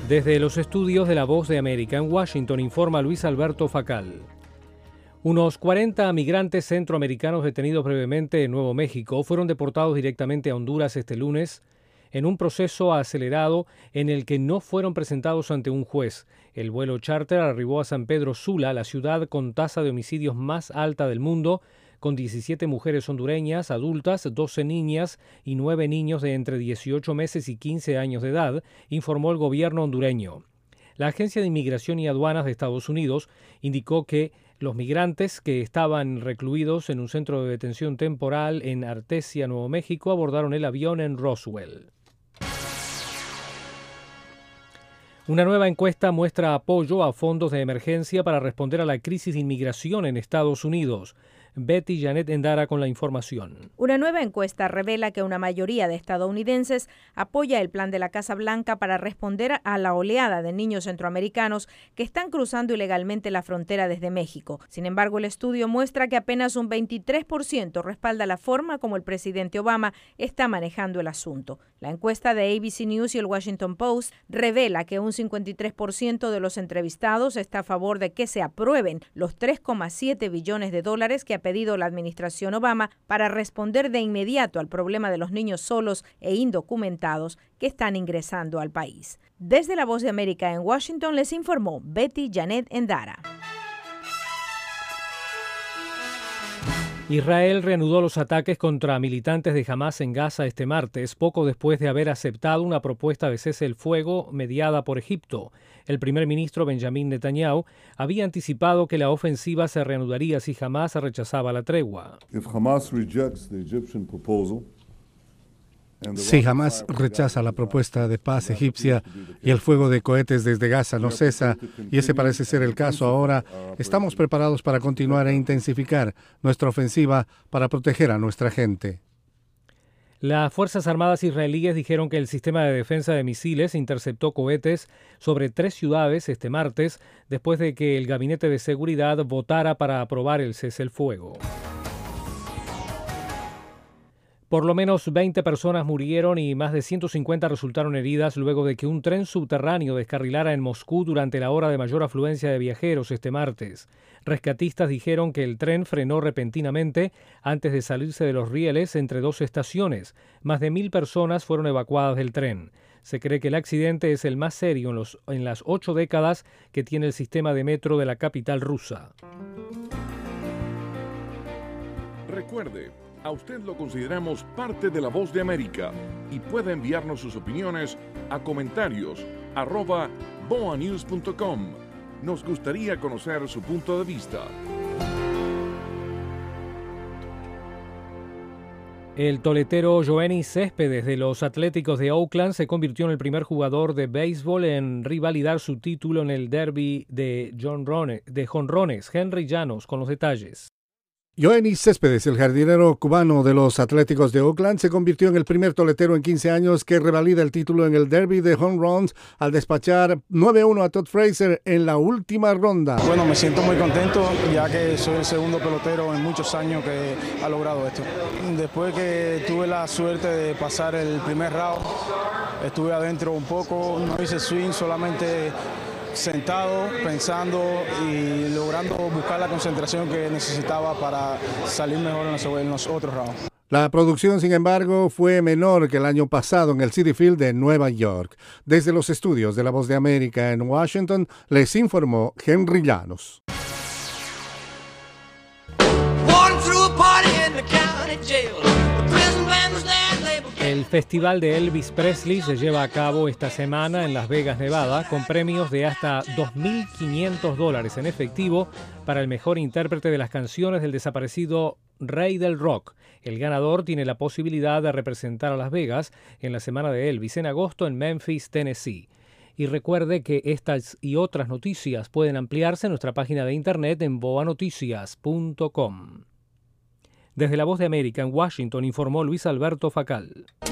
Desde los estudios de La Voz de América en Washington informa Luis Alberto Facal. Unos 40 migrantes centroamericanos detenidos brevemente en Nuevo México fueron deportados directamente a Honduras este lunes en un proceso acelerado en el que no fueron presentados ante un juez. El vuelo charter arribó a San Pedro Sula, la ciudad con tasa de homicidios más alta del mundo, con 17 mujeres hondureñas adultas, 12 niñas y 9 niños de entre 18 meses y 15 años de edad, informó el gobierno hondureño. La Agencia de Inmigración y Aduanas de Estados Unidos indicó que los migrantes que estaban recluidos en un centro de detención temporal en Artesia, Nuevo México, abordaron el avión en Roswell. Una nueva encuesta muestra apoyo a fondos de emergencia para responder a la crisis de inmigración en Estados Unidos. Betty Janet Endara con la información. Una nueva encuesta revela que una mayoría de estadounidenses apoya el plan de la Casa Blanca para responder a la oleada de niños centroamericanos que están cruzando ilegalmente la frontera desde México. Sin embargo, el estudio muestra que apenas un 23% respalda la forma como el presidente Obama está manejando el asunto. La encuesta de ABC News y el Washington Post revela que un 53% de los entrevistados está a favor de que se aprueben los $3,7 billones que ha pedido la administración Obama para responder de inmediato al problema de los niños solos e indocumentados que están ingresando al país. Desde La Voz de América en Washington les informó Betty Janet Endara. Israel reanudó los ataques contra militantes de Hamás en Gaza este martes, poco después de haber aceptado una propuesta de cese el fuego mediada por Egipto. El primer ministro Benjamin Netanyahu había anticipado que la ofensiva se reanudaría si Hamás rechazaba la tregua. Si Hamás rechaza la propuesta de paz egipcia y el fuego de cohetes desde Gaza no cesa, y ese parece ser el caso ahora, estamos preparados para continuar e intensificar nuestra ofensiva para proteger a nuestra gente. Las Fuerzas Armadas israelíes dijeron que el sistema de defensa de misiles interceptó cohetes sobre 3 ciudades este martes, después de que el Gabinete de Seguridad votara para aprobar el cese el fuego. Por lo menos 20 personas murieron y más de 150 resultaron heridas luego de que un tren subterráneo descarrilara en Moscú durante la hora de mayor afluencia de viajeros este martes. Rescatistas dijeron que el tren frenó repentinamente antes de salirse de los rieles entre 2 estaciones. Más de 1.000 personas fueron evacuadas del tren. Se cree que el accidente es el más serio en las 8 décadas que tiene el sistema de metro de la capital rusa. Recuerde, a usted lo consideramos parte de La Voz de América y puede enviarnos sus opiniones a comentarios@boanews.com. Nos gustaría conocer su punto de vista. El toletero Yoenis Céspedes de los Atléticos de Oakland se convirtió en el primer jugador de béisbol en revalidar su título en el derby de jonrones. Henry Llanos con los detalles. Yoenis Céspedes, el jardinero cubano de los Atléticos de Oakland, se convirtió en el primer toletero en 15 años que revalida el título en el derby de home runs al despachar 9-1 a Todd Frazier en la última ronda. Bueno, me siento muy contento ya que soy el segundo pelotero en muchos años que ha logrado esto. Después que tuve la suerte de pasar el primer round, estuve adentro un poco, no hice swing, solamente sentado, pensando y logrando buscar la concentración que necesitaba para salir mejor en los otros rounds. La producción, sin embargo, fue menor que el año pasado en el Citi Field de Nueva York. Desde los estudios de La Voz de América en Washington, les informó Henry Llanos. El Festival de Elvis Presley se lleva a cabo esta semana en Las Vegas, Nevada, con premios de hasta $2.500 en efectivo para el mejor intérprete de las canciones del desaparecido rey del rock. El ganador tiene la posibilidad de representar a Las Vegas en la semana de Elvis en agosto en Memphis, Tennessee. Y recuerde que estas y otras noticias pueden ampliarse en nuestra página de internet en boanoticias.com. Desde La Voz de América en Washington informó Luis Alberto Facal.